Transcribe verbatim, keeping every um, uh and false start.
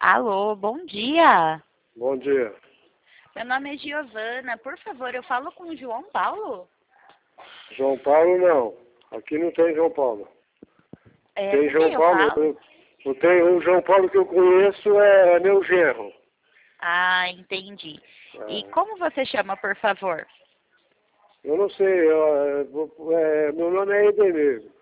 Alô, bom dia. Bom dia. Meu nome é Giovana. Por favor, eu falo com o João Paulo? João Paulo não. Aqui não tem João Paulo. É, Tem com João quem eu Paulo. falo? Eu, eu tenho, o João Paulo que eu conheço é meu genro. Ah, entendi. E É, como você chama, por favor? eu não sei. Eu, é, é, meu nome é Edenir.